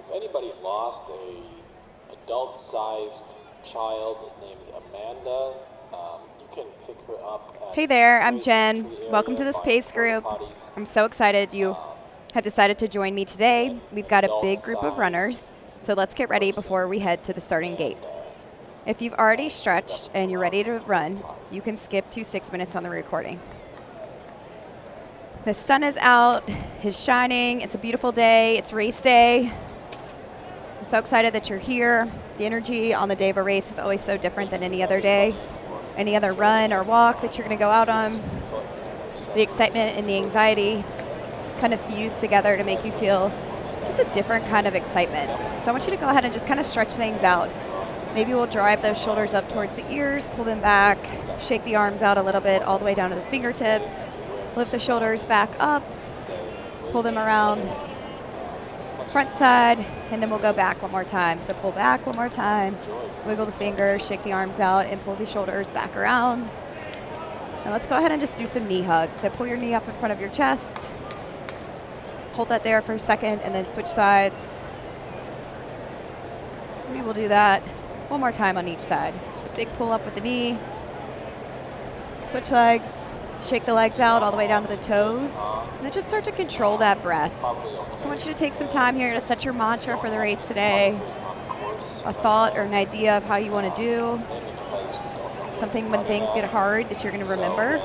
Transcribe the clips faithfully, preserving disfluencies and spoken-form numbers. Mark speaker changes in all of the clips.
Speaker 1: If anybody lost a adult-sized child named Amanda, um, you can pick her up at
Speaker 2: Hey there, I'm
Speaker 1: Grace
Speaker 2: Jen.
Speaker 1: Entry
Speaker 2: Welcome to
Speaker 1: area
Speaker 2: this
Speaker 1: by
Speaker 2: PACE
Speaker 1: porta
Speaker 2: group.
Speaker 1: potties.
Speaker 2: I'm so excited you
Speaker 1: Um,
Speaker 2: have decided to join me today.
Speaker 1: and
Speaker 2: We've got a big group of
Speaker 1: adult-sized
Speaker 2: runners, so let's get ready
Speaker 1: person.
Speaker 2: before we head to the starting
Speaker 1: And,
Speaker 2: gate.
Speaker 1: uh,
Speaker 2: If you've already
Speaker 1: uh,
Speaker 2: stretched
Speaker 1: pick up
Speaker 2: and you're
Speaker 1: her
Speaker 2: ready to
Speaker 1: porta
Speaker 2: run,
Speaker 1: potties.
Speaker 2: you can skip to six minutes on the recording. The sun is out, is shining, it's a beautiful day, it's race day. I'm so excited that you're here. The energy on the day of a race is always so different than any other day, any other run or walk that you're gonna go out on. The excitement and the anxiety kind of fuse together to make you feel just a different kind of excitement. So I want you to go ahead and just kind of stretch things out. Maybe we'll drive those shoulders up towards the ears, pull them back, shake the arms out a little bit all the way down to the fingertips, lift the shoulders back up, pull them around front side, and then we'll go back one more time. So pull back one more time, wiggle the fingers, shake the arms out, and pull the shoulders back around. Now let's go ahead and just do some knee hugs. So pull your knee up in front of your chest, hold that there for a second, and then switch sides. We will do that one more time on each side. So big pull up with the knee, switch legs, shake the legs out all the way down to the toes, and then just start to control that breath. So I want you to take some time here to set your mantra for the race today, a thought or an idea of how you want to do, something when things get hard that you're going to remember.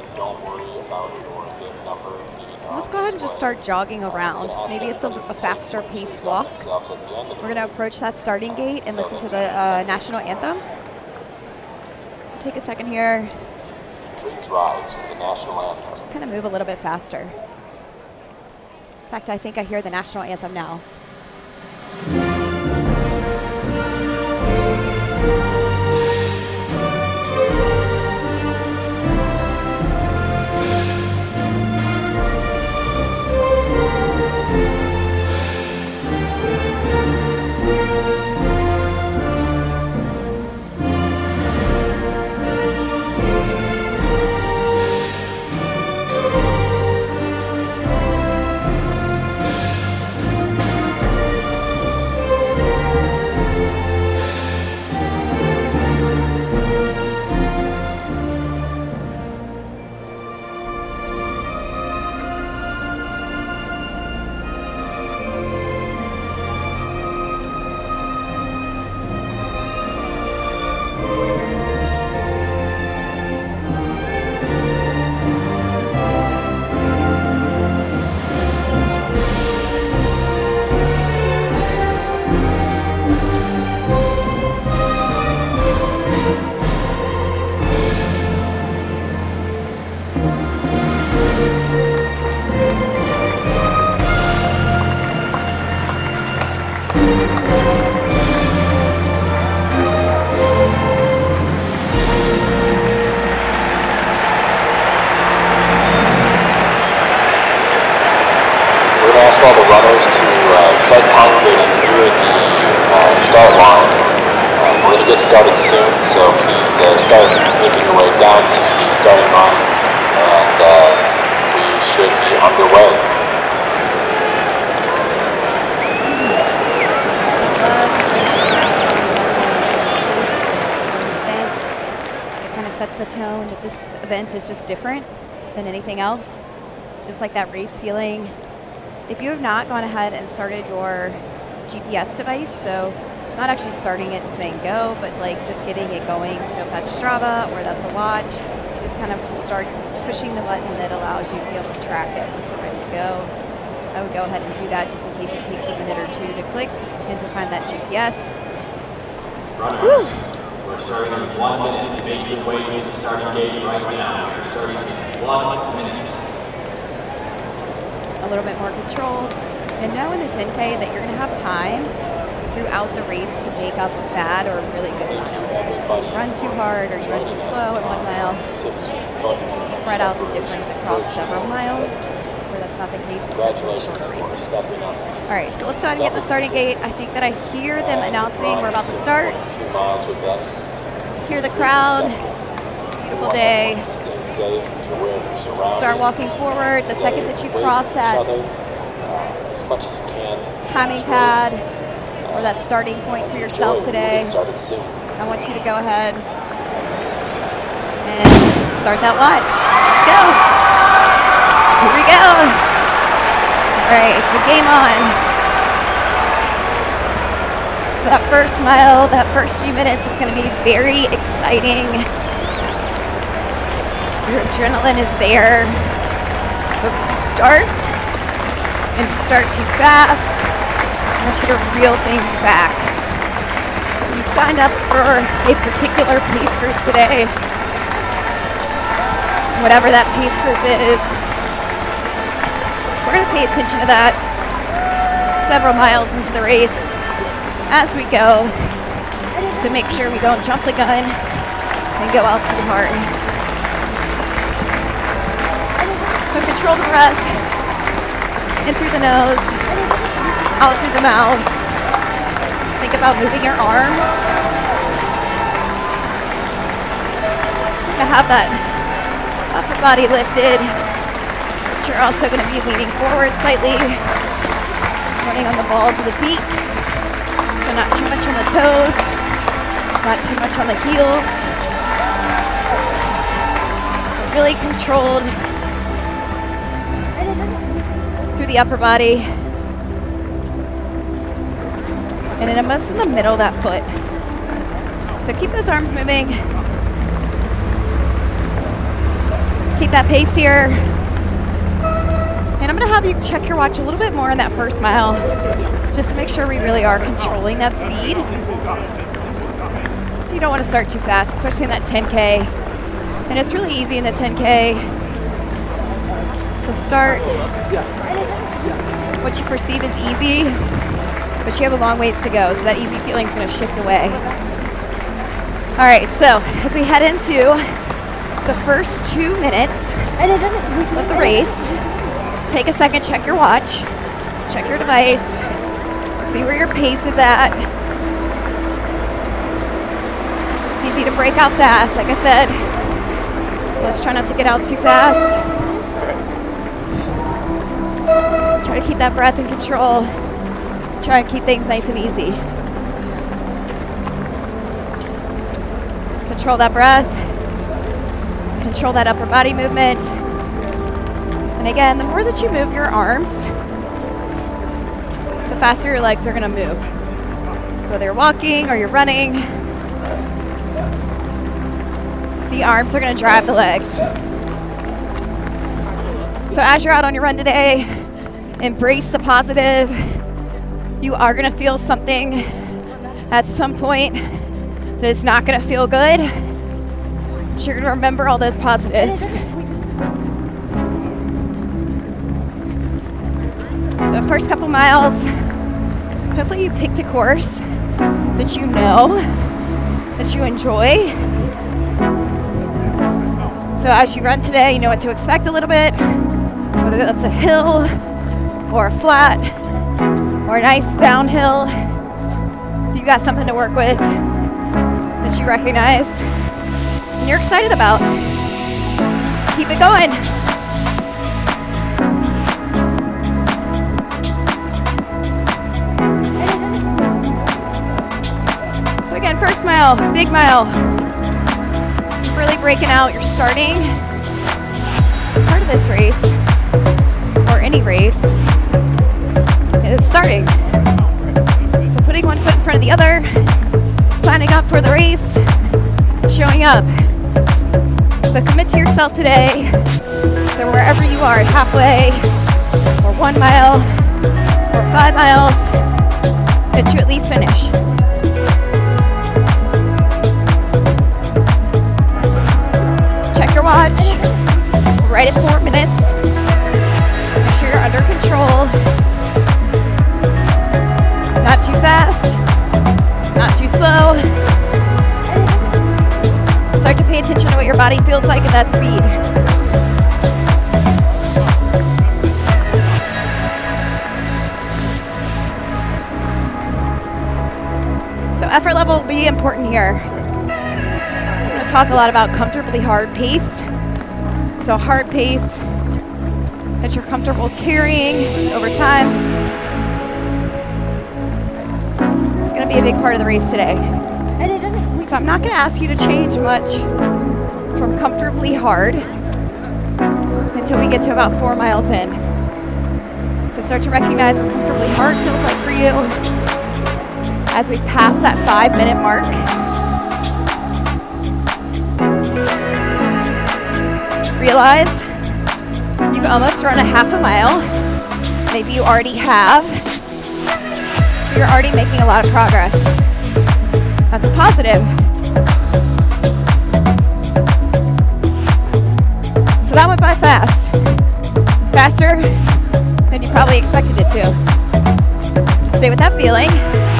Speaker 2: Let's go ahead and just start jogging around. Maybe it's a, a faster paced walk. We're going to approach that starting gate and listen to the uh, national anthem. So take a second here.
Speaker 1: Please rise for the national anthem.
Speaker 2: Just kind of move a little bit faster. In fact, I think I hear the national anthem now.
Speaker 1: Ask all the runners to uh, start congregating near the uh, start line. Uh, we're going to get started soon, so please uh, start making your way down to the starting line, and uh, we should be underway.
Speaker 2: It kind of sets the tone that this event is just different than anything else, just like that race feeling. If you have not gone ahead and started your G P S device, so not actually starting it and saying go, but like just getting it going, so if that's Strava or that's a watch, you just kind of start pushing the button that allows you to be able to track it once we're ready to go. I would go ahead and do that just in case it takes a minute or two to click and to find that G P S.
Speaker 3: Runners, Woo. We're starting in one minute. Make your way to the starting gate right now. We're starting in one minute.
Speaker 2: A little bit more controlled, and know in the ten K that you're going to have time throughout the race to make up bad or really good miles. If you run too hard or you run too slow in one mile, spread out the difference across several miles, where that's not the case.
Speaker 1: Congratulations for stepping up.
Speaker 2: All right, so let's go ahead and get the starting gate. I think that I hear them announcing we're about to start.
Speaker 1: Two miles with us.
Speaker 2: Hear the crowd. Beautiful day.
Speaker 1: To stay safe, be aware of your surroundings.
Speaker 2: Start walking forward. The second that you cross that
Speaker 1: uh, as much as you can.
Speaker 2: timing pad, or that starting point for yourself today,
Speaker 1: started soon.
Speaker 2: I want you to go ahead and start that watch. Let's go. Here we go. All right, it's a game on. So that first mile, that first few minutes is going to be very exciting. Your adrenaline is there. So if you start, and you start too fast, I want you to reel things back. So you signed up for a particular pace group today. Whatever that pace group is, we're going to pay attention to that several miles into the race as we go to make sure we don't jump the gun and go out too hard. So control the breath, in through the nose, out through the mouth. Think about moving your arms. To have that upper body lifted. But you're also going to be leaning forward slightly, running on the balls of the feet. So not too much on the toes, not too much on the heels. But really controlled through the upper body. And then almost in the middle of that foot. So keep those arms moving. Keep that pace here. And I'm gonna have you check your watch a little bit more in that first mile, just to make sure we really are controlling that speed. You don't wanna start too fast, especially in that ten K. And it's really easy in the ten K to start what you perceive as easy, but you have a long ways to go, so that easy feeling is gonna shift away. All right, so as we head into the first two minutes of the race, take a second, check your watch, check your device, see where your pace is at. It's easy to break out fast, like I said, so let's try not to get out too fast. Try to keep that breath in control. Try and keep things nice and easy. Control that breath. Control that upper body movement. And again, the more that you move your arms, the faster your legs are going to move. So whether you're walking or you're running, the arms are going to drive the legs. So as you're out on your run today, embrace the positive. You are going to feel something at some point that is not going to feel good. But you're going to remember all those positives. So the first couple miles, hopefully you picked a course that you know, that you enjoy. So as you run today, you know what to expect a little bit, whether that's a hill or a flat or a nice downhill. You got something to work with that you recognize and you're excited about. Keep it going. So again, first mile, big mile. Really breaking out. You're starting. Part of this race, or any race, is starting. So putting one foot in front of the other, signing up for the race, showing up. So commit to yourself today that wherever you are, halfway, or one mile, or five miles, that you at least finish. Check your watch, right at four minutes. Make sure you're under control. Not too fast, not too slow. Start to pay attention to what your body feels like at that speed. So effort level will be important here. I'm going to talk a lot about comfortably hard pace. So hard pace that you're comfortable carrying over time. big part of the race today. So I'm not going to ask you to change much from comfortably hard until we get to about four miles in. So start to recognize what comfortably hard feels like for you as we pass that five minute mark. Realize you've almost run a half a mile. Maybe you already have. So you're already making a lot of progress. That's a positive. So that went by fast. Faster than you probably expected it to. Stay with that feeling.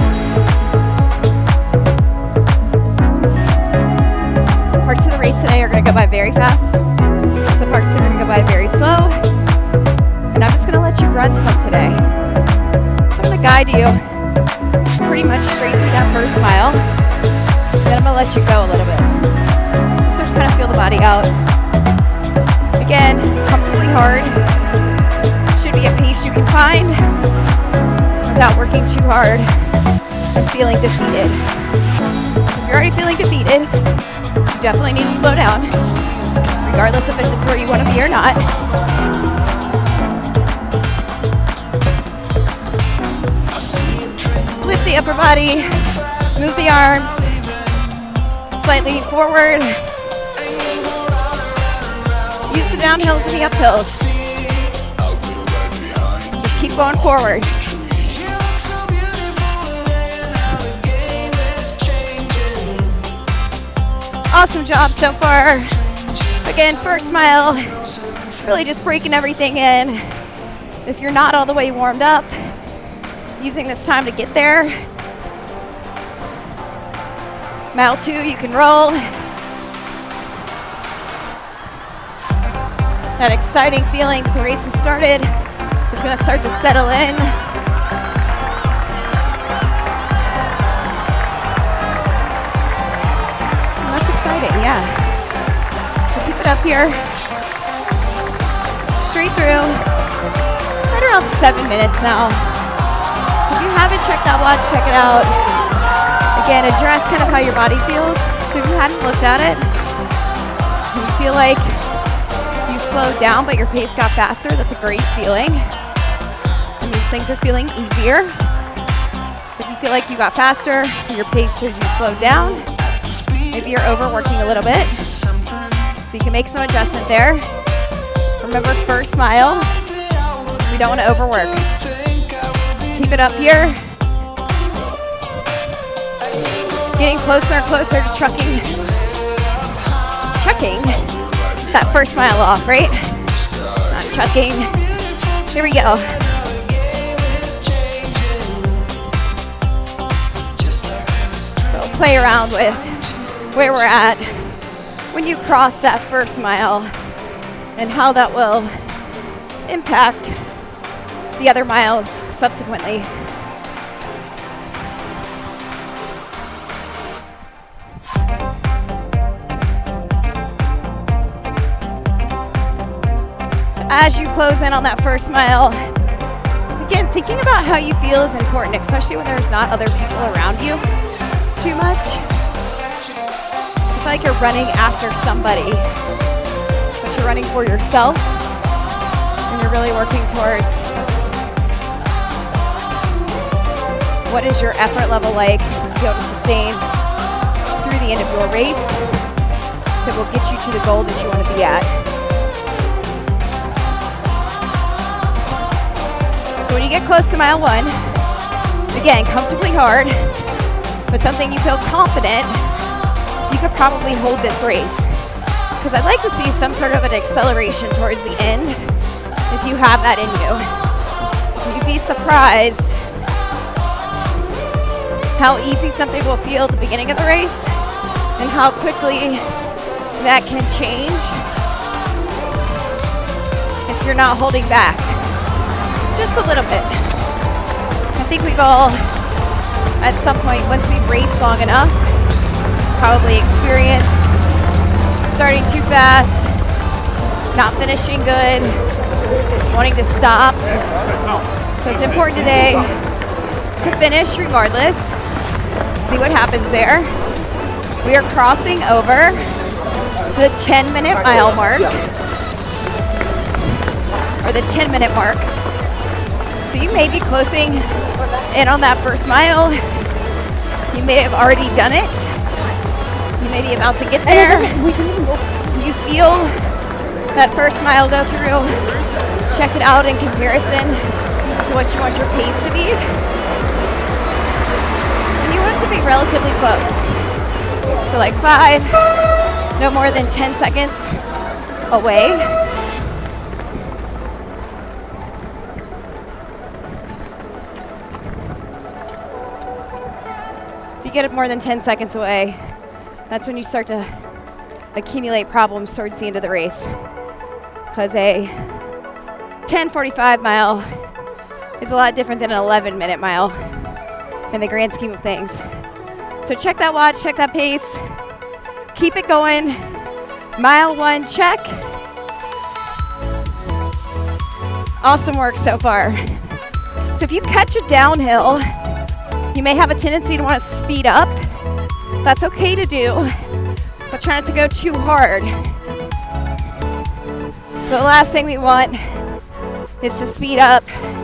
Speaker 2: Parts of the race today are going to go by very fast. Some parts are going to go by very slow. And I'm just going to let you run some today. So I'm going to guide you pretty much straight through that first mile. Then I'm going to let you go a little bit. So just kind of feel the body out. Again, comfortably hard. Should be a pace you can find without working too hard and feeling defeated. If you're already feeling defeated, you definitely need to slow down, regardless of if it's where you want to be or not. Lift the upper body, move the arms, slightly forward. Use the downhills and the uphills. Just keep going forward. Awesome job so far. Again, first mile, really just breaking everything in. If you're not all the way warmed up, using this time to get there. Mile two, you can roll. That exciting feeling that the race has started is going to start to settle in. And that's exciting, yeah. So keep it up here. Straight through. Right around seven minutes now. So if you haven't checked that watch, check it out. Again, address kind of how your body feels. So if you hadn't looked at it, and you feel like you slowed down but your pace got faster, that's a great feeling. It means things are feeling easier. If you feel like you got faster and your pace shows you slowed down, maybe you're overworking a little bit. So you can make some adjustment there. Remember, first mile, we don't want to overwork. Keep it up here. Getting closer and closer to trucking, chucking that first mile off, right? Not chucking. Here we go. So play around with where we're at when you cross that first mile and how that will impact the other miles subsequently. As you close in on that first mile, again, thinking about how you feel is important, especially when there's not other people around you too much. It's like you're running after somebody, but you're running for yourself, and you're really working towards what is your effort level like to be able to sustain through the end of your race that will get you to the goal that you want to be at. So when you get close to mile one, again, comfortably hard, but something you feel confident, you could probably hold this race. Because I'd like to see some sort of an acceleration towards the end if you have that in you. You'd be surprised how easy something will feel at the beginning of the race and how quickly that can change if you're not holding back. Just a little bit. I think we've all, at some point, once we've raced long enough, probably experienced starting too fast, not finishing good, wanting to stop. So it's important today to finish regardless. See what happens there. We are crossing over the ten minute mile mark, or the ten minute mark. So you may be closing in on that first mile. You may have already done it. You may be about to get there. You feel that first mile go through. Check it out in comparison to what you want your pace to be. And you want it to be relatively close. So like five, no more than ten seconds away. If you get it more than ten seconds away, that's when you start to accumulate problems towards the end of the race. Because a ten forty-five mile is a lot different than an eleven minute mile in the grand scheme of things. So check that watch, check that pace, keep it going. Mile one, check. Awesome work so far. So if you catch a downhill, you may have a tendency to want to speed up. That's okay to do, but try not to go too hard. So the last thing we want is to speed up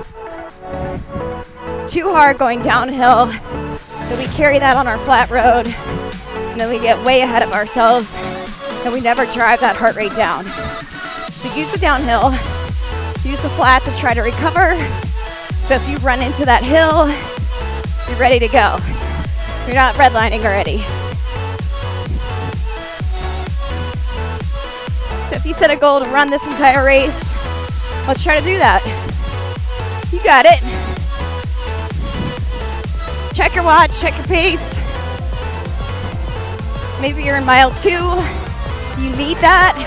Speaker 2: too hard going downhill, that we carry that on our flat road, and then we get way ahead of ourselves, and we never drive that heart rate down. So use the downhill, use the flat to try to recover. So if you run into that hill, you're ready to go. You're not redlining already. So if you set a goal to run this entire race, let's try to do that. You got it. Check your watch, check your pace. Maybe you're in mile two. You need that.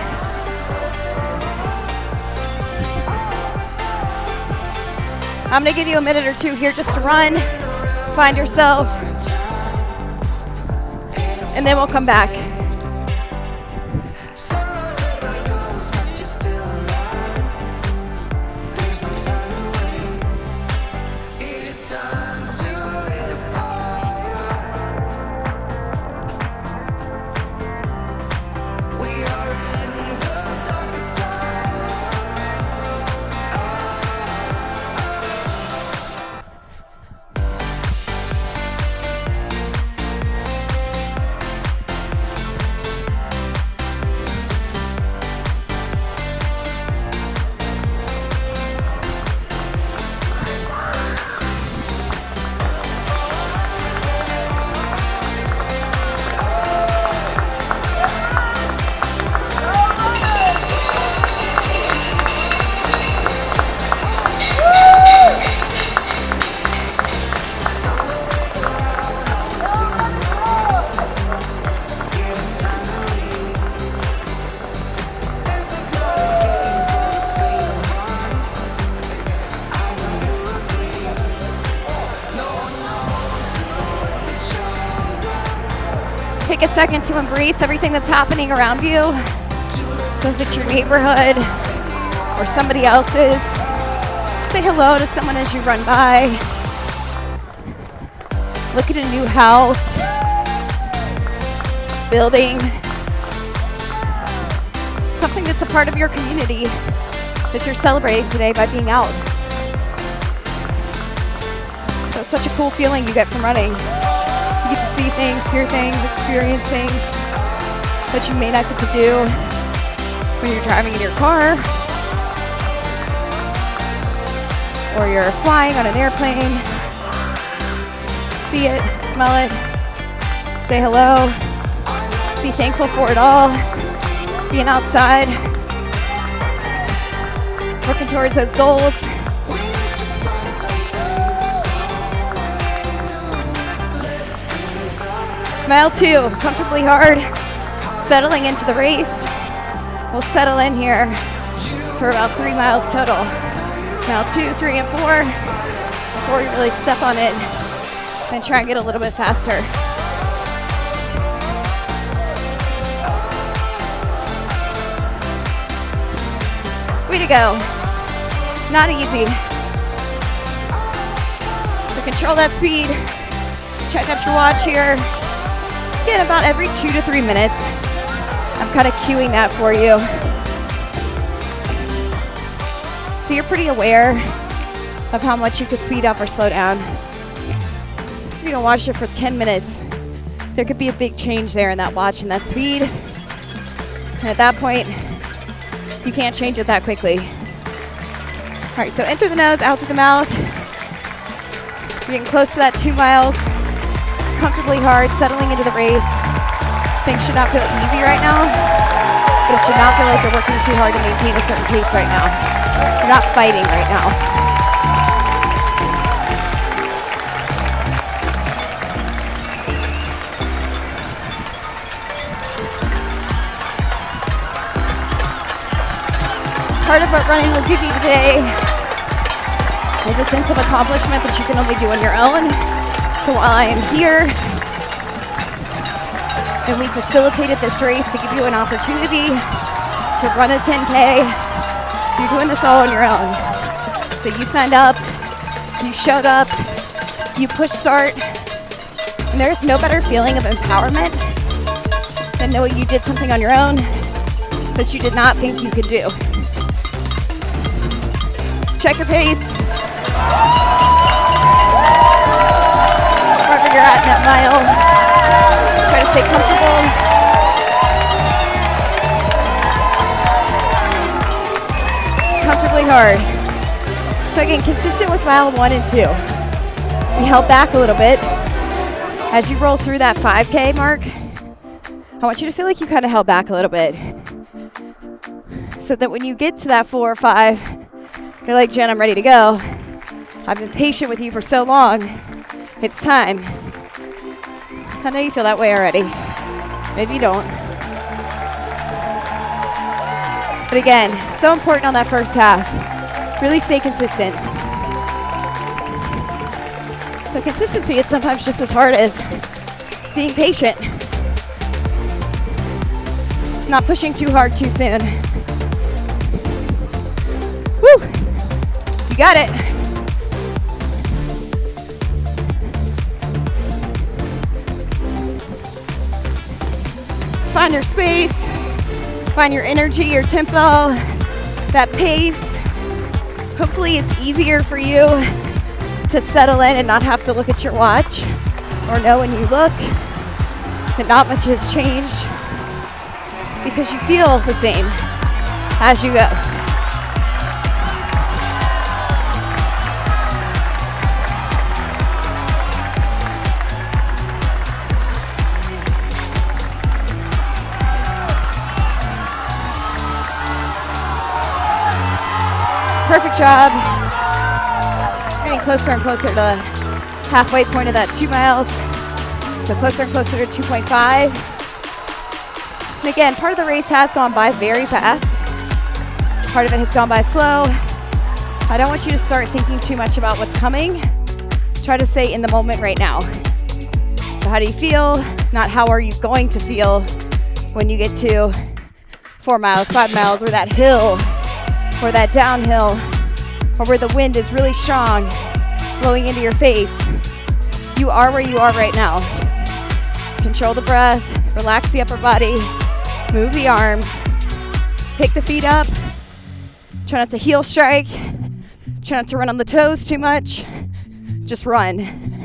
Speaker 2: I'm gonna give you a minute or two here just to run, find yourself, and then we'll come back. Take a second to embrace everything that's happening around you. So if it's your neighborhood or somebody else's, say hello to someone as you run by. Look at a new house, building, something that's a part of your community that you're celebrating today by being out. So it's such a cool feeling you get from running. You get to see things, hear things, experience things that you may not get to do when you're driving in your car or you're flying on an airplane. See it, smell it, say hello, be thankful for it all, being outside, working towards those goals. Mile two, comfortably hard, settling into the race. We'll settle in here for about three miles total. Mile two, three, and four, before you really step on it and try and get a little bit faster. Way to go. Not easy. So control that speed. check out your watch here. Again, about every two to three minutes. I'm kind of cueing that for you. So you're pretty aware of how much you could speed up or slow down. If you don't watch it for ten minutes, there could be a big change there in that watch and that speed. And at that point, you can't change it that quickly. All right, so in through the nose, out through the mouth. You're getting close to that two miles. Comfortably hard, settling into the race. Things should not feel easy right now, but it should not feel like you're working too hard to maintain a certain pace right now. You're not fighting right now. Part of what running will give you today is a sense of accomplishment that you can only do on your own. So while I am here, and we facilitated this race to give you an opportunity to run a ten K, you're doing this all on your own. So you signed up, you showed up, you pushed start, and there's no better feeling of empowerment than knowing you did something on your own that you did not think you could do. Check your pace. Wherever you're at in that mile, try to stay comfortable. Comfortably hard. So again, consistent with mile one and two. We held back a little bit. As you roll through that five K mark, I want you to feel like you kind of held back a little bit. So that when you get to that four or five, you're like, Jen, I'm ready to go. I've been patient with you for so long. It's time. I know you feel that way already. Maybe you don't. But again, so important on that first half. Really stay consistent. So consistency is sometimes just as hard as being patient. Not pushing too hard too soon. Woo! You got it. Find your space. Find your energy, your tempo, that pace. Hopefully it's easier for you to settle in and not have to look at your watch or know when you look that not much has changed because you feel the same as you go. Perfect job. Getting closer and closer to the halfway point of that two miles. So closer and closer to two point five. And again, part of the race has gone by very fast. Part of it has gone by slow. I don't want you to start thinking too much about what's coming. Try to stay in the moment right now. So how do you feel? Not how are you going to feel when you get to four miles, five miles, or that hill, or that downhill, or where the wind is really strong, blowing into your face. You are where you are right now. Control the breath, relax the upper body, move the arms, pick the feet up, try not to heel strike, try not to run on the toes too much, just run.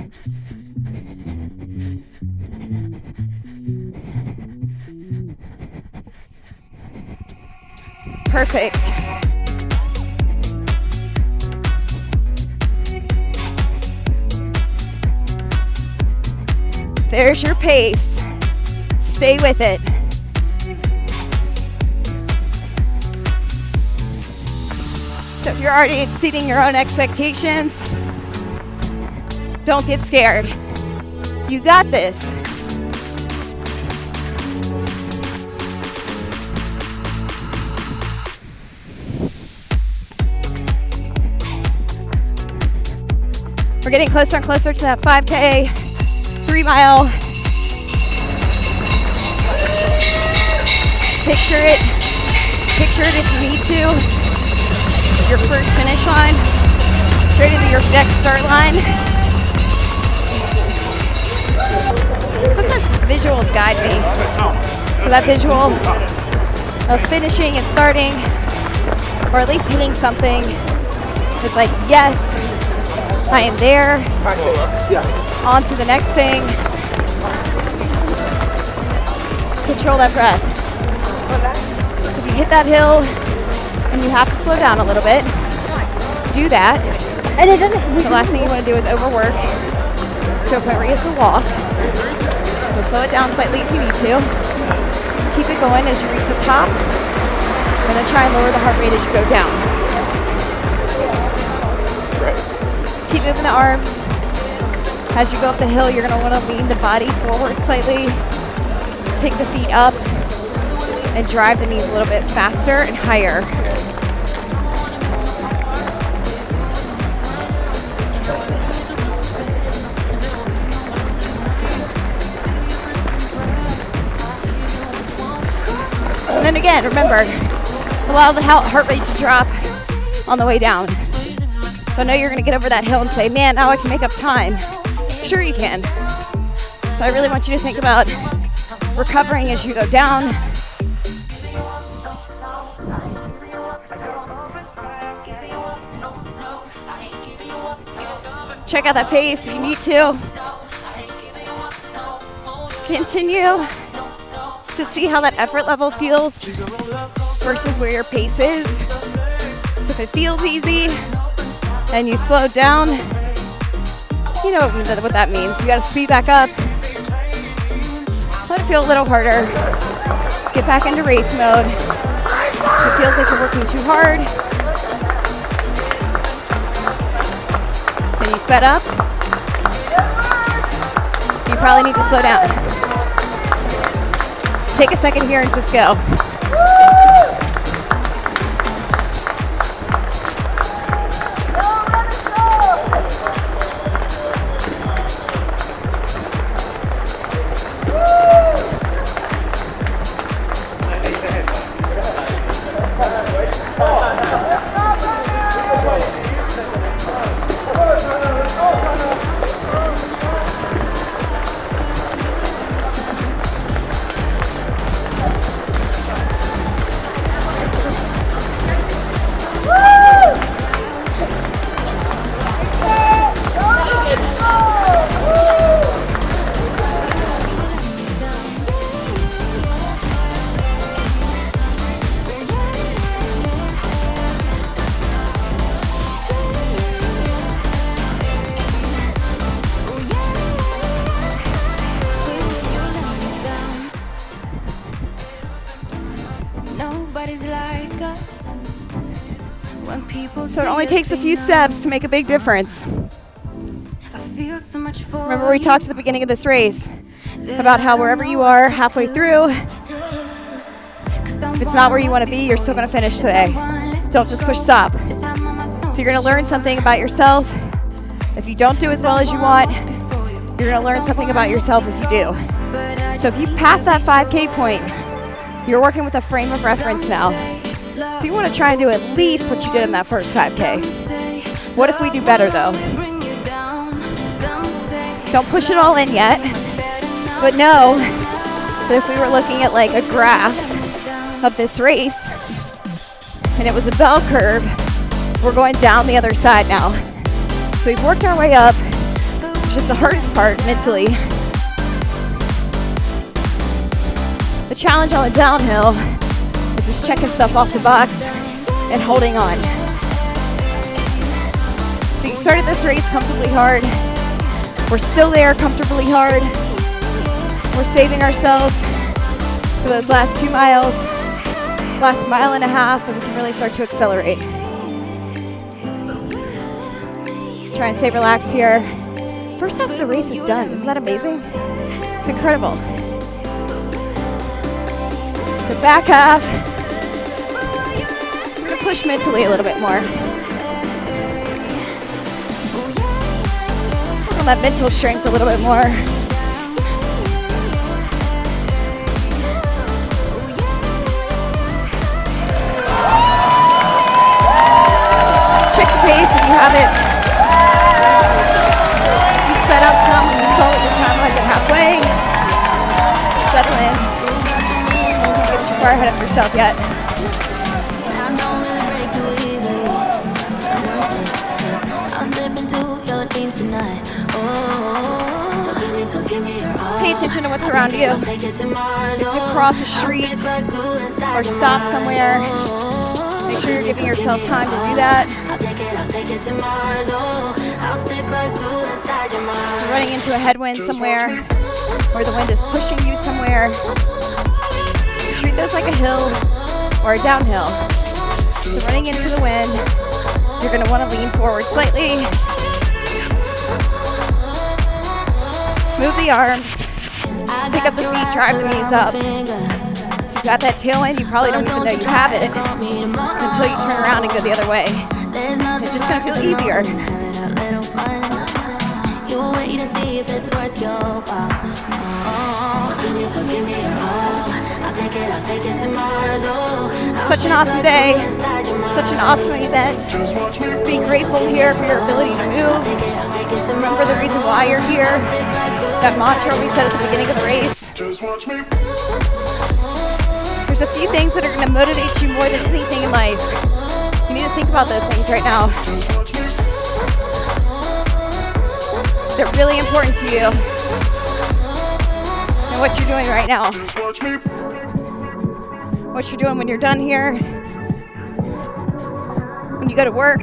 Speaker 2: Perfect. There's your pace. Stay with it. So if you're already exceeding your own expectations, don't get scared. You got this. We're getting closer and closer to that five K. Three mile. Picture it. Picture it if you need to. Your first finish line. Straight into your next start line. beside me. So that visual of finishing and starting, or at least hitting something, it's like, yes, I am there. On to the next thing. Control that breath. So if you hit that hill and you have to slow down a little bit, do that.
Speaker 4: And it doesn't.
Speaker 2: The last thing you want to do is overwork to a point where you have to walk. So slow it down slightly if you need to. Keep it going as you reach the top, and then try and lower the heart rate as you go down. Keep moving the arms. As you go up the hill, you're going to want to lean the body forward slightly, pick the feet up, and drive the knees a little bit faster and higher. And then again, remember, allow the heart rate to drop on the way down. So I know you're going to get over that hill and say, man, now I can make up time. Sure you can. But I really want you to think about recovering as you go down. Check out that pace if you need to. Continue to see how that effort level feels versus where your pace is. So if it feels easy and you slow down, you know what that means. You got to speed back up. Let it feel a little harder. Get back into race mode. If it feels like you're working too hard, then you sped up. You probably need to slow down. Take a second here and just go. So it only takes a few steps to make a big difference. Remember we talked at the beginning of this race about how wherever you are halfway through, if it's not where you want to be, you're still going to finish today. Don't just push stop. So you're going to learn something about yourself. If you don't do as well as you want, you're going to learn something about yourself if you do. So if you pass that five K point, you're working with a frame of reference now. So you want to try and do at least what you did in that first five K. What if we do better though? Don't push it all in yet, but know that if we were looking at like a graph of this race and it was a bell curve, we're going down the other side now. So we've worked our way up, which is the hardest part mentally. The challenge on the downhill is just checking stuff off the box and holding on. So you started this race comfortably hard. We're still there comfortably hard. We're saving ourselves for those last two miles, last mile and a half, that we can really start to accelerate. Try and stay relaxed here. First half of the race is done. Isn't that amazing? It's incredible. So back half, we're gonna push mentally a little bit more. Work on that mental strength a little bit more. Check the pace if you have it. You sped up some when you saw what your time was at halfway. Settle ahead of yourself yet. Pay attention to what's around you. If you cross a street or stop somewhere, make sure you're giving yourself time to do that. So running into a headwind somewhere, or the wind is pushing you somewhere, treat this like a hill or a downhill. So running into the wind, you're going to want to lean forward slightly. Move the arms, pick up the feet, drive the knees up. If you've got that tailwind, you probably don't even know you have it until you turn around and go the other way. It's just going to feel easier. Such an awesome day, such an awesome event. Be grateful here for your ability to move. Remember the reason why you're here. That mantra we said at the beginning of the race. There's a few things that are going to motivate you more than anything in life. You need to think about those things right now. They're really important to you. And what you're doing right now. What you're doing when you're done here. When you go to work.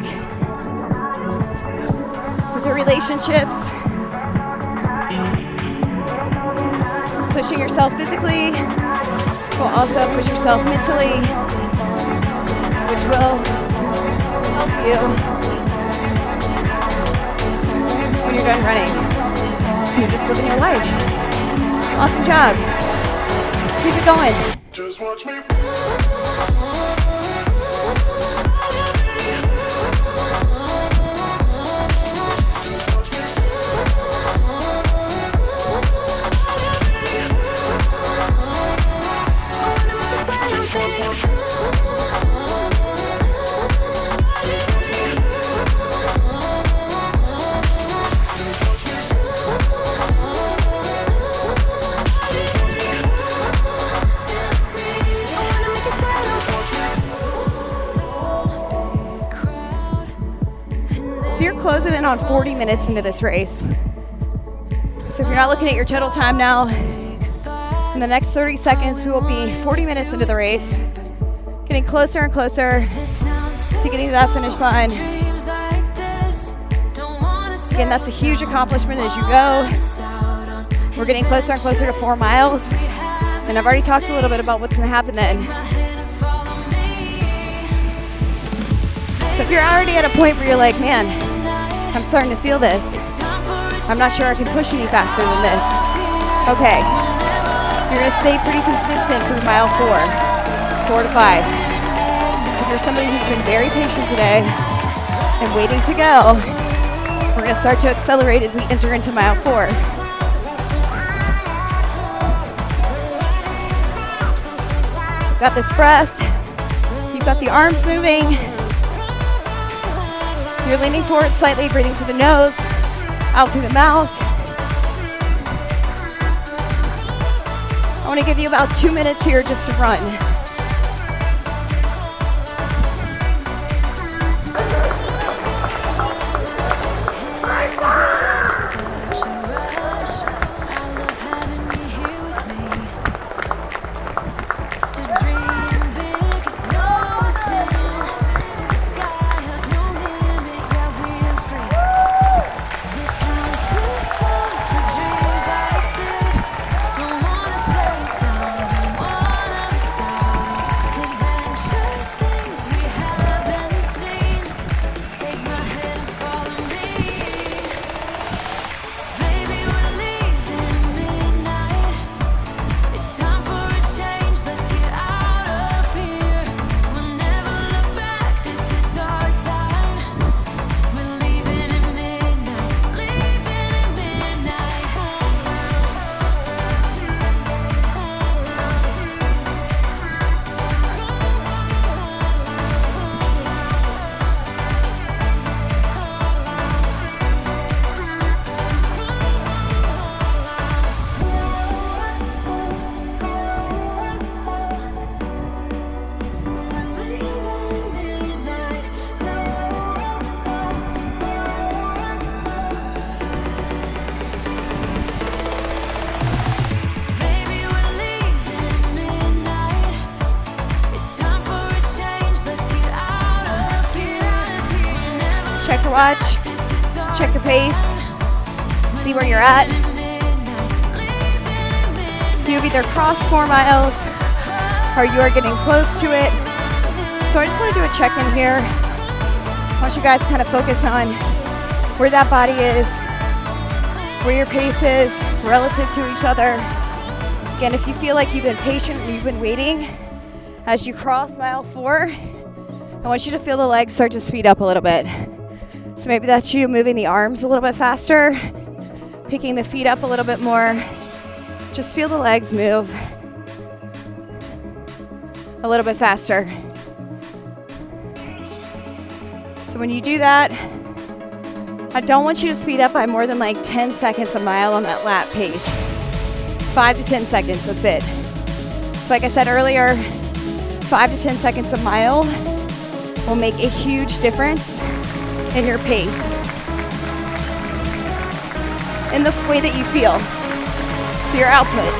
Speaker 2: With your relationships. Pushing yourself physically will also push yourself mentally, which will help you when you're done running. You're just living your life. Awesome job. Keep it going. Just watch me. Closing in on forty minutes into this race. So if you're not looking at your total time now, in the next thirty seconds, we will be forty minutes into the race, getting closer and closer to getting to that finish line. Again, that's a huge accomplishment as you go. We're getting closer and closer to four miles, and I've already talked a little bit about what's going to happen then. So if you're already at a point where you're like, man, I'm starting to feel this. I'm not sure I can push any faster than this. Okay. You're going to stay pretty consistent through mile four, four to five. If you're somebody who's been very patient today and waiting to go, we're going to start to accelerate as we enter into mile four. You've got this breath. You've got the arms moving. You're leaning forward slightly, breathing through the nose, out through the mouth. I want to give you about two minutes here just to run. watch. Check your pace. See where you're at. You've either crossed four miles or you are getting close to it. So I just want to do a check-in here. I want you guys to kind of focus on where that body is, where your pace is relative to each other. Again, if you feel like you've been patient and you've been waiting, as you cross mile four, I want you to feel the legs start to speed up a little bit. So maybe that's you moving the arms a little bit faster, picking the feet up a little bit more. Just feel the legs move a little bit faster. So when you do that, I don't want you to speed up by more than like ten seconds a mile on that lap pace. Five to ten seconds, that's it. So like I said earlier, five to ten seconds a mile will make a huge difference in your pace, in the way that you feel, so your output.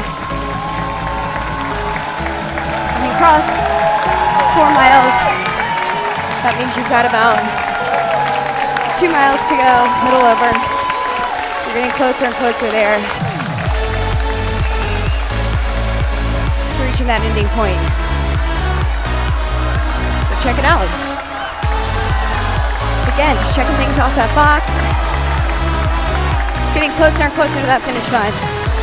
Speaker 2: When you cross four miles, that means you've got about two miles to go, middle over. So you're getting closer and closer there to reaching that ending point. So check it out. Again, just checking things off that box. Getting closer and closer to that finish line.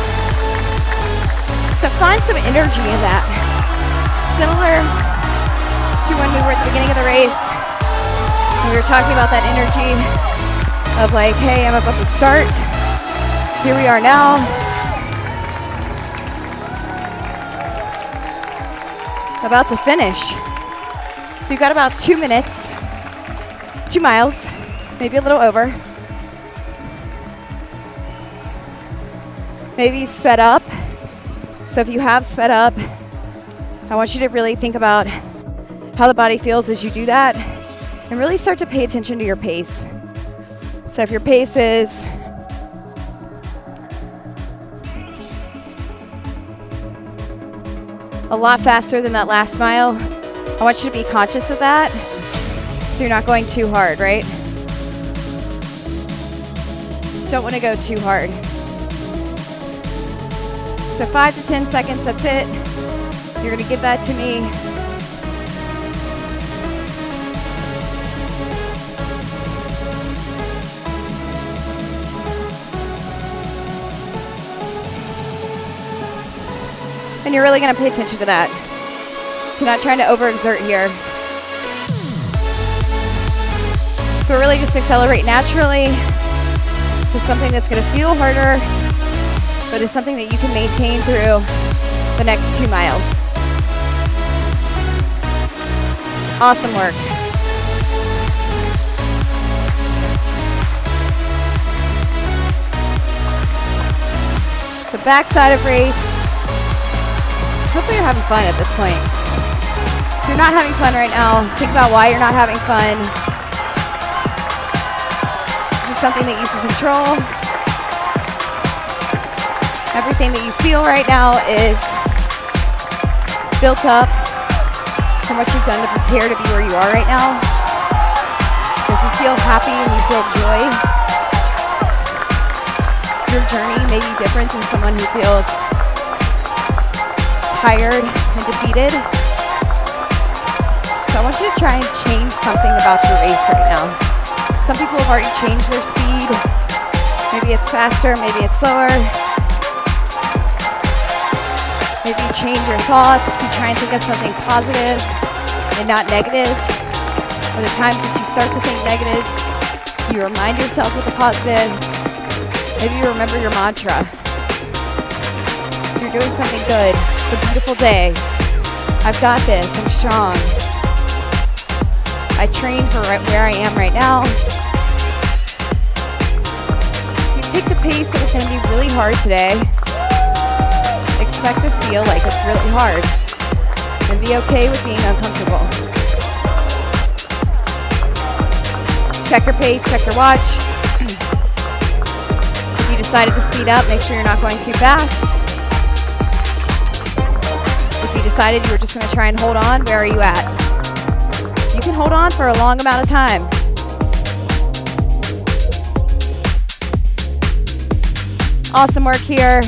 Speaker 2: So find some energy in that. Similar to when we were at the beginning of the race, we were talking about that energy of like, hey, I'm about to start. Here we are now. About to finish. So you've got about two minutes, two miles, maybe a little over. Maybe sped up. So if you have sped up, I want you to really think about how the body feels as you do that and really start to pay attention to your pace. So if your pace is a lot faster than that last mile, I want you to be conscious of that so you're not going too hard, right? Don't want to go too hard. So five to ten seconds, that's it. You're going to give that to me. And you're really going to pay attention to that. So not trying to overexert here. But really just accelerate naturally to something that's going to feel harder, but it's something that you can maintain through the next two miles. Awesome work. So backside of race. Hopefully you're having fun at this point. If you're not having fun right now, think about why you're not having fun. Is it something that you can control? Everything that you feel right now is built up from what you've done to prepare to be where you are right now. So if you feel happy and you feel joy, your journey may be different than someone who feels tired and defeated. So I want you to try and change something about your race right now. Some people have already changed their speed. Maybe it's faster, maybe it's slower. Maybe you change your thoughts. You try and think of something positive and not negative. Or the times that you start to think negative, you remind yourself with the positive. Maybe you remember your mantra. So you're doing something good. It's a beautiful day. I've got this. I'm strong. I train for right where I am right now. You picked a pace that was going to be really hard today. Expect to feel like it's really hard. And be okay with being uncomfortable. Check your pace. Check your watch. If you decided to speed up, make sure you're not going too fast. If you decided you were just going to try and hold on, where are you at? You can hold on for a long amount of time. Awesome work here.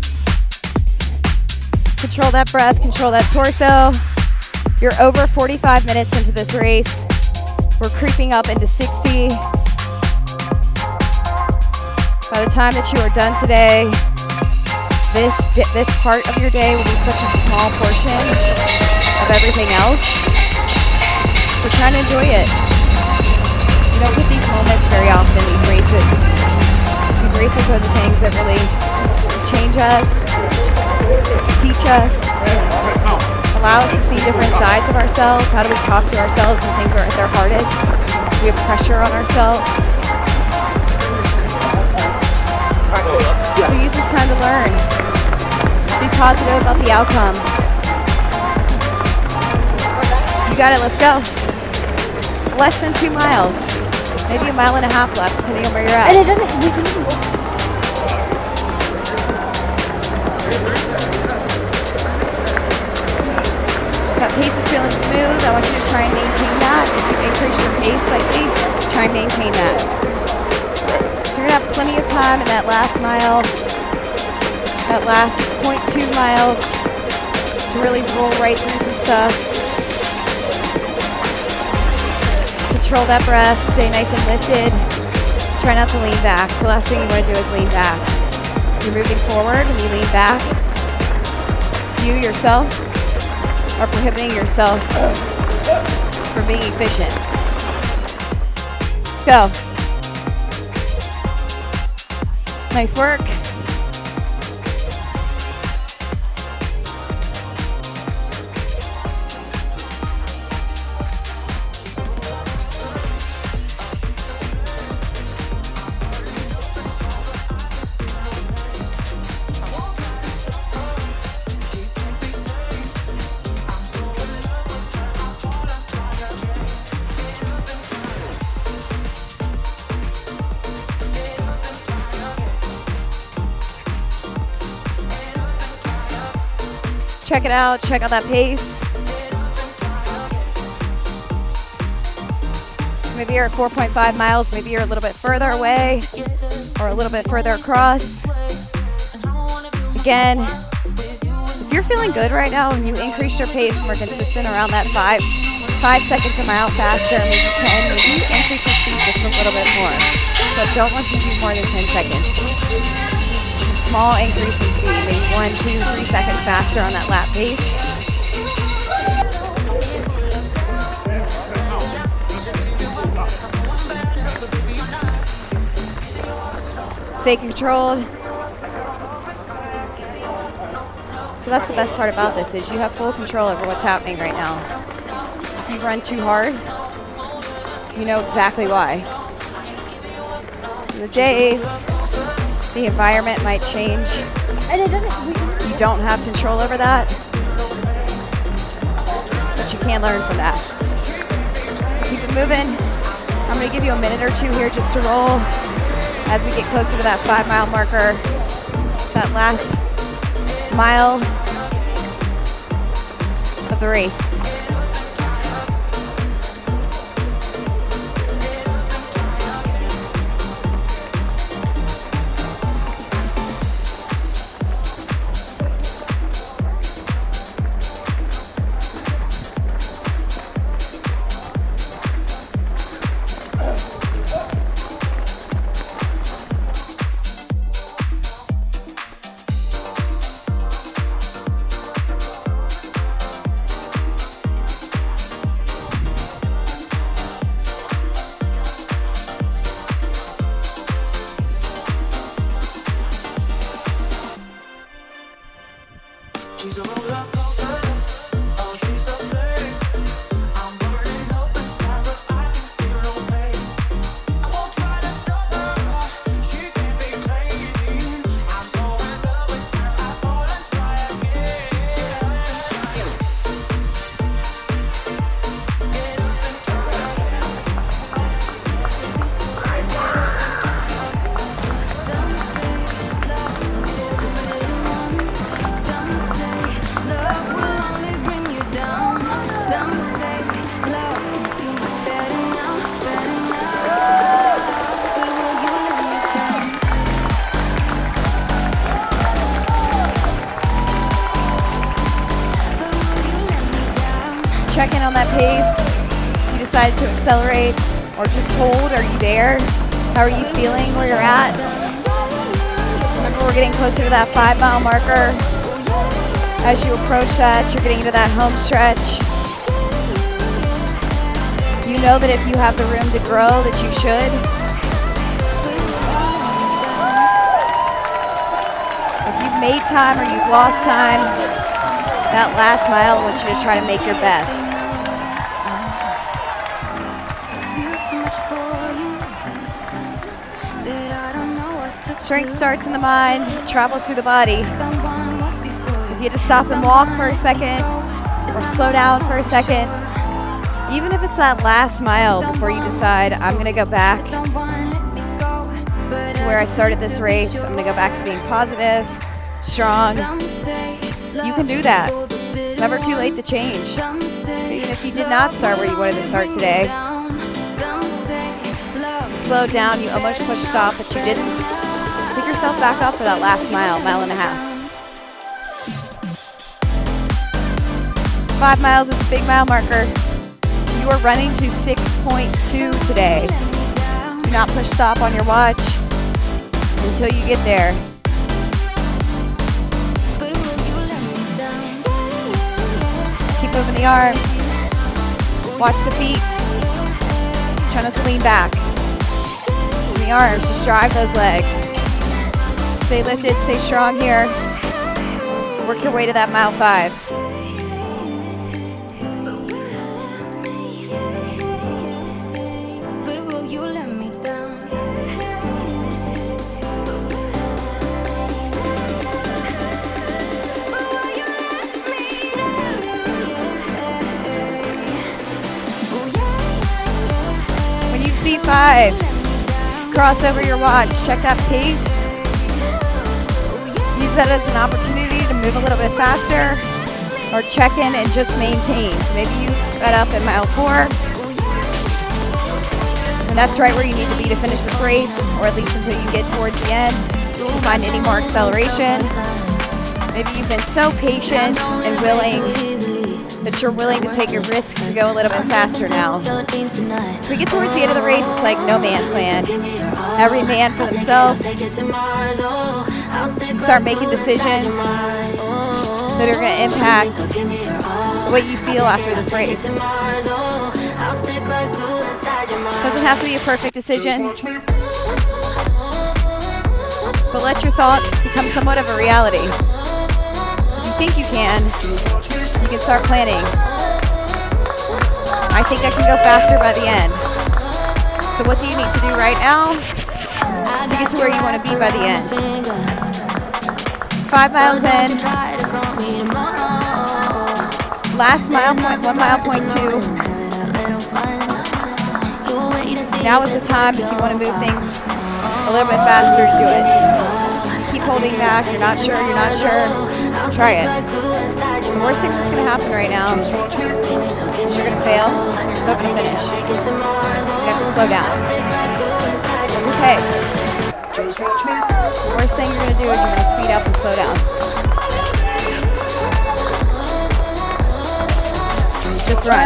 Speaker 2: Control that breath, control that torso. You're over forty-five minutes into this race. We're creeping up into sixty. By the time that you are done today, this this part of your day will be such a small portion of everything else. So try to enjoy it. You don't get these moments very often, these races. These races are the things that really change us, teach us, allow us to see different sides of ourselves. How do we talk to ourselves when things are at their hardest? We have pressure on ourselves. So use this time to learn. Be positive about the outcome. You got it, let's go. Less than two miles. Maybe a mile and a half left, depending on where you're at.
Speaker 4: And it doesn't, we can
Speaker 2: That pace is feeling smooth. I want you to try and maintain that. If you increase your pace slightly, try and maintain that. So you're gonna have plenty of time in that last mile, that last zero point two miles to really roll right through some stuff. Control that breath, stay nice and lifted. Try not to lean back. So the last thing you wanna do is lean back. You're moving forward and you lean back. You yourself are prohibiting yourself from being efficient. Let's go. Nice work. Check it out, check out that pace. So maybe you're at four point five miles, maybe you're a little bit further away or a little bit further across. Again, if you're feeling good right now and you increase your pace and we're consistent around that five, five seconds a mile faster, maybe ten, maybe you increase your speed just a little bit more. So don't want you to do more than ten seconds. Small increase in speed, maybe one, two, three seconds faster on that lap pace. Stay controlled. So that's the best part about this is you have full control over what's happening right now. If you run too hard, you know exactly why. So the days, the environment might change.
Speaker 4: And it doesn't, we can,
Speaker 2: you don't have control over that, but you can learn from that. So keep it moving. I'm gonna give you a minute or two here just to roll as we get closer to that five mile marker, that last mile of the race.
Speaker 5: Love will
Speaker 2: check in on that pace. You decided to accelerate or just hold. Are you there? How are you feeling where you're at? Remember, we're getting closer to that five mile marker. As you approach that, you're getting into that home stretch. You know that if you have the room to grow, that you should. If you've made time or you've lost time, that last mile, I want you to try to make your best. Strength starts in the mind, travels through the body. So if you had to stop and walk for a second, or slow down for a second, even if it's that last mile before you decide, I'm gonna go back to where I started this race, I'm gonna go back to being positive, strong, you can do that. It's never too late to change. So even if you did not start where you wanted to start today, you slowed down, you almost pushed stop, but you didn't. Pick yourself back up for that last mile, mile and a half. Five miles is a big mile marker. You are running to six point two today. Do not push stop on your watch until you get there. Keep moving the arms. Watch the feet. Try not to lean back. In the arms, just drive those legs. Stay lifted, stay strong here. Work your way to that mile five. When you see five, cross over your watch, check that pace. Use that as an opportunity to move a little bit faster or check in and just maintain. So maybe you sped up in mile four. And that's right where you need to be to finish this race, or at least until you get towards the end. You find any more acceleration. Maybe you've been so patient and willing that you're willing to take a risk to go a little bit faster now. As we get towards the end of the race, it's like no man's land. Every man for themselves. You start making decisions that are going to impact the way you feel after this race. Doesn't have to be a perfect decision, but let your thought become somewhat of a reality. So if you think you can, you can start planning. I think I can go faster by the end. So what do you need to do right now to get to where you want to be by the end? Five miles in. Last mile point, one mile point two. Now is the time if you want to move things a little bit faster to do it. Keep holding back, you're not sure, you're not sure. Try it. The worst thing that's going to happen right now is you're going to fail, you're still going to finish. You have to slow down. It's okay. The worst thing you're going to do is you're going to speed up and slow down. Just run.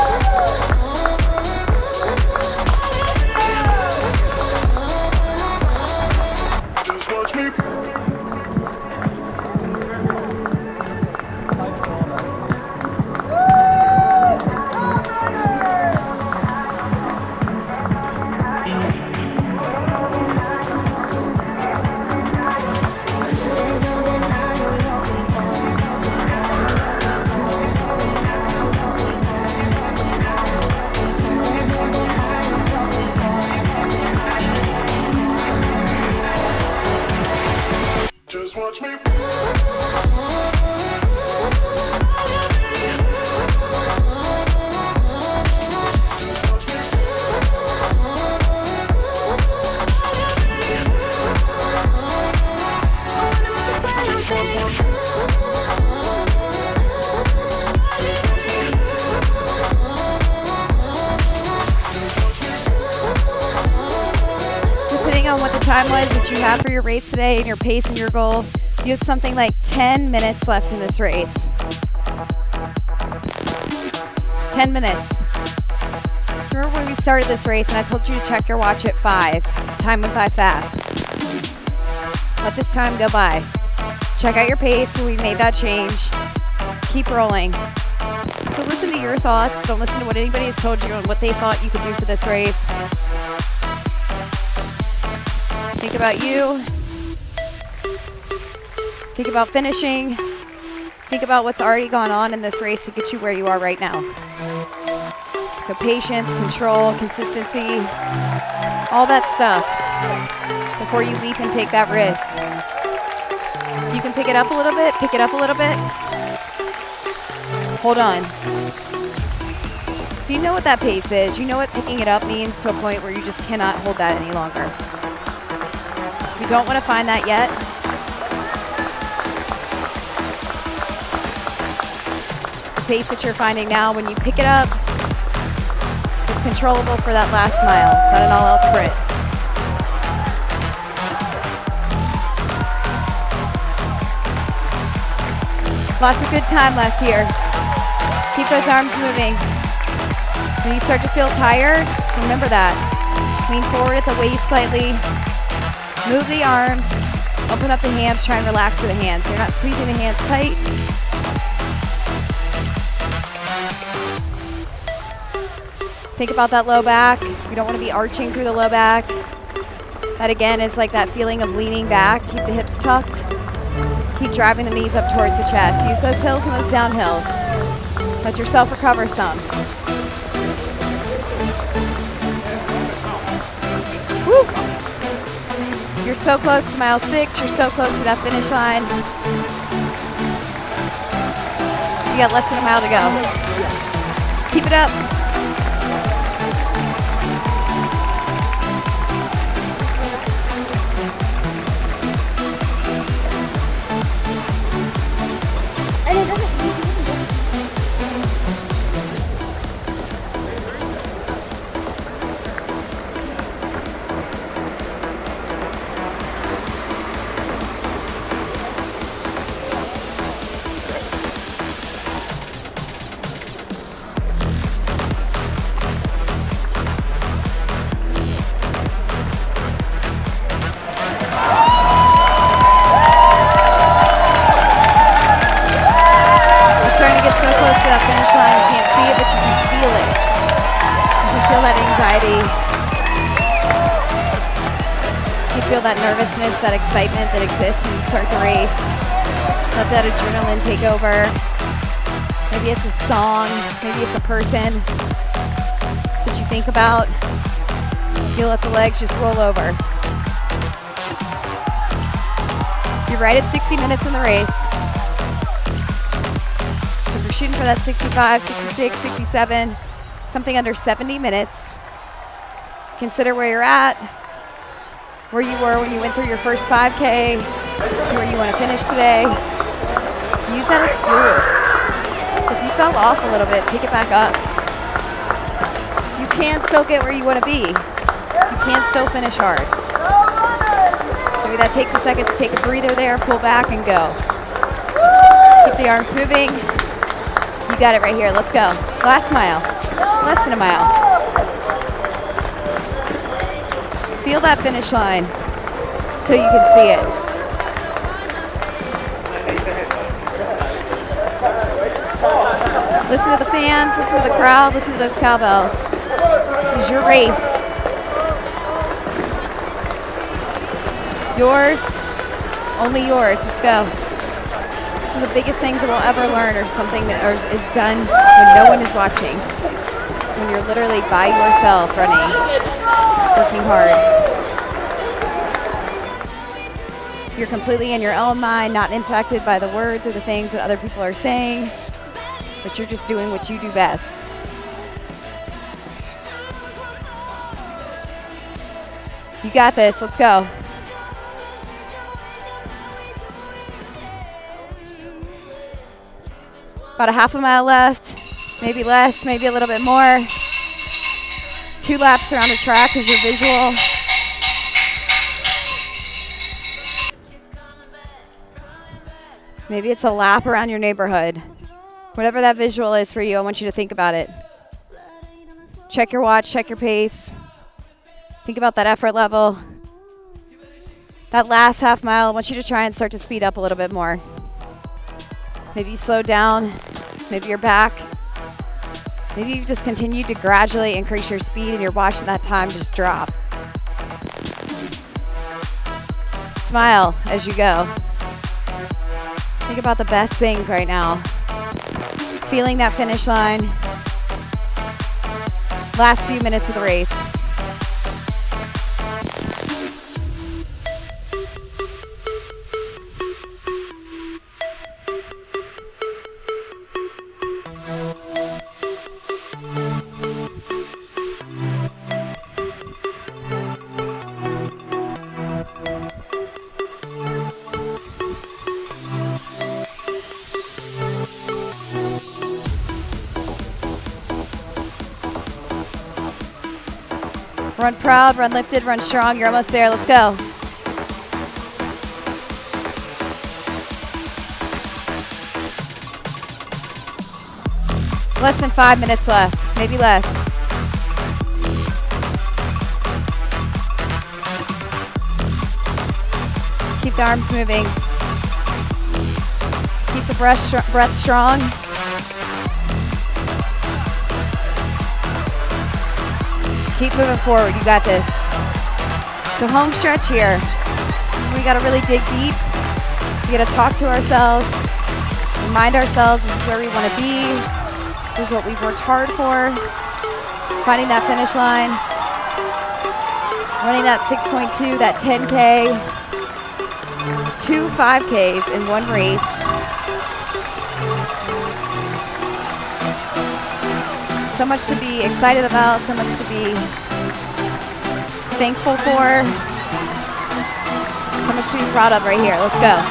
Speaker 2: Time was that you have for your race today and your pace and your goal, you have something like ten minutes left in this race. ten minutes. So remember when we started this race and I told you to check your watch at five. The time went by fast. Let this time go by. Check out your pace when we made that change. Keep rolling. So listen to your thoughts. Don't listen to what anybody has told you and what they thought you could do for this race. Think about you. Think about finishing. Think about what's already gone on in this race to get you where you are right now. So patience, control, consistency, all that stuff before you leap and take that risk. If you can pick it up a little bit, pick it up a little bit. Hold on. So you know what that pace is. You know what picking it up means to a point where you just cannot hold that any longer. If you don't want to find that yet, the pace that you're finding now, when you pick it up, is controllable for that last mile. It's not an all-out sprint. Lots of good time left here. Keep those arms moving. When you start to feel tired, remember that. Lean forward at the waist slightly. Move the arms. Open up the hands. Try and relax through the hands. So you're not squeezing the hands tight. Think about that low back. You don't want to be arching through the low back. That again is like that feeling of leaning back. Keep the hips tucked. Keep driving the knees up towards the chest. Use those hills and those downhills. Let yourself recover some. Woo! You're so close to mile six. You're so close to that finish line. You got less than a mile to go. Keep it up.
Speaker 4: And it doesn't.
Speaker 2: That nervousness, that excitement that exists when you start the race. Let that adrenaline take over. Maybe it's a song, maybe it's a person that you think about. You let the legs just roll over. You're right at sixty minutes in the race. So if you're shooting for that sixty-five, sixty-six, sixty-seven, something under seventy minutes, consider where you're at, where you were when you went through your first five K, to where you want to finish today. Use that as fuel. So if you fell off a little bit, pick it back up. You can still get where you want to be. You can still finish hard. So maybe that takes a second to take a breather there, pull back and go. Keep the arms moving. You got it right here. Let's go. Last mile. Less than a mile. Feel that finish line till you can see it. Listen to the fans, listen to the crowd, listen to those cowbells. This is your race. Yours, only yours. Let's go. Some of the biggest things that we'll ever learn are something that are, is done when no one is watching. It's when you're literally by yourself running, working hard. You're completely in your own mind, not impacted by the words or the things that other people are saying, but you're just doing what you do best. You got this. Let's go. About a half a mile left, maybe less, maybe a little bit more. Two laps around the track is your visual. Maybe it's a lap around your neighborhood. Whatever that visual is for you, I want you to think about it. Check your watch, check your pace. Think about that effort level. That last half mile, I want you to try and start to speed up a little bit more. Maybe you slow down, maybe you're back. Maybe you just continue to gradually increase your speed and you're watching that time just drop. Smile as you go. Think about the best things right now. Feeling that finish line. Last few minutes of the race. Run proud, run lifted, run strong. You're almost there. Let's go. Less than five minutes left, maybe less. Keep the arms moving. Keep the breath, str- breath strong. Keep moving forward, you got this. So home stretch here. We gotta really dig deep. We gotta talk to ourselves, remind ourselves this is where we wanna be. This is what we've worked hard for. Finding that finish line. Running that six point two, that ten K. Two five Ks in one race. So much to be excited about, so much to be thankful for, so much to be proud of right here. Let's go.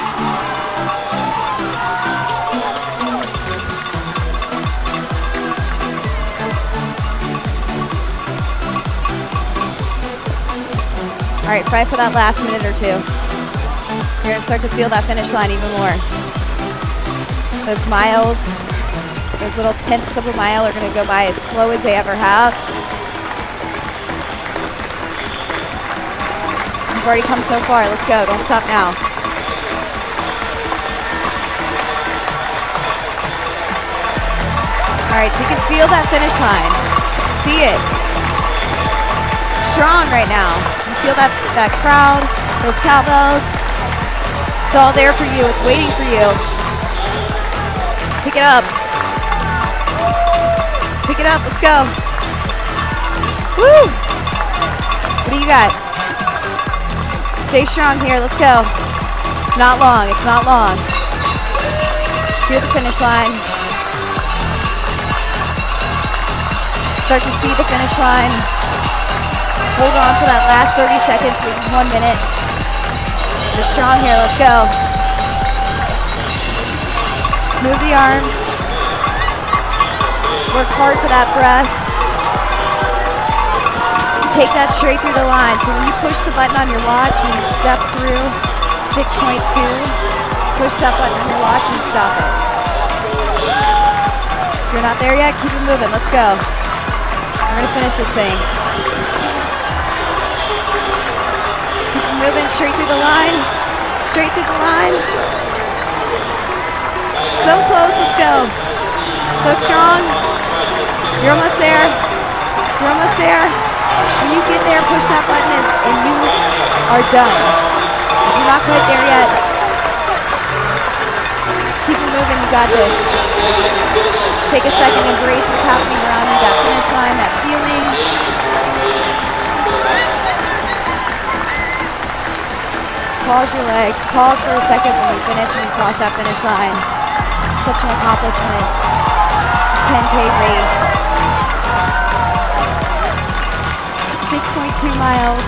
Speaker 2: All right, fight for that last minute or two. You're gonna start to feel that finish line even more. Those miles, those little tenths of a mile are gonna go by as slow as they ever have. You've already come so far, let's go, don't stop now. All right, so you can feel that finish line. See it. Strong right now. You feel that, that crowd, those cowbells. It's all there for you, it's waiting for you. Pick it up. Pick it up, let's go. Woo! What do you got? Stay strong here, let's go. It's not long, it's not long. Here's the finish line. Start to see the finish line. Hold on for that last thirty seconds, maybe one minute. We're strong here, let's go. Move the arms. Work hard for that breath. Take that straight through the line. So when you push the button on your watch, when you step through six point two, push that button on your watch and stop it. If you're not there yet, keep it moving. Let's go. We're gonna finish this thing. Keep it moving straight through the line. Straight through the line. So close, let's go. So strong. You're almost there. You're almost there. When you get there, push that button and, and you are done. You're not quite there yet. Keep it moving, you got this. Take a second, embrace what's happening around you, that finish line, that feeling. Pause your legs, pause for a second when you finish and you cross that finish line. Such an accomplishment. ten K race. six point two miles.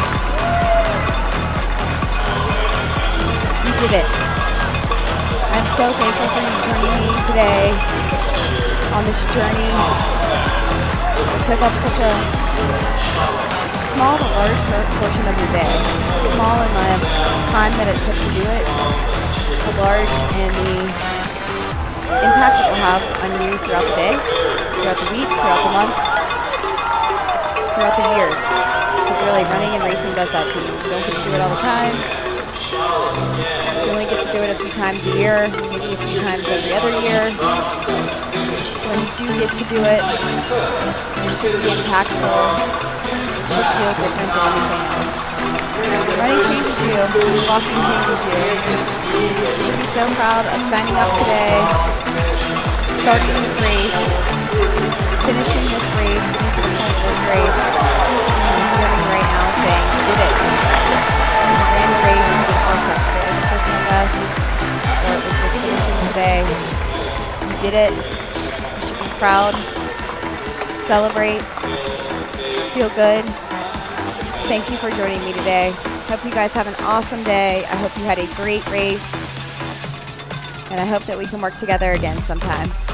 Speaker 2: You did it. I'm so thankful for you joining me today on this journey. It took up such a small but large portion of your day. Small in the time that it took to do it, but large in the impact it will have on you throughout the day, throughout the week, throughout the month, throughout the years. Because really, running and racing does that to you. You don't get to do it all the time. You only get to do it a few times a year, maybe a few times every other year. So when you do get to do it, it should be impactful. It should feel different than anything else. Running changes you. Walking changes you. You should be so proud of signing up today, starting this race, finishing this race, getting to the point of this race, and running right now saying, you did it. You ran the race for the first time. It was the personal best, or it was just finishing today. You did it. You should be proud. Celebrate. Feel good. Thank you for joining me today. Hope you guys have an awesome day. I hope you had a great race. And I hope that we can work together again sometime.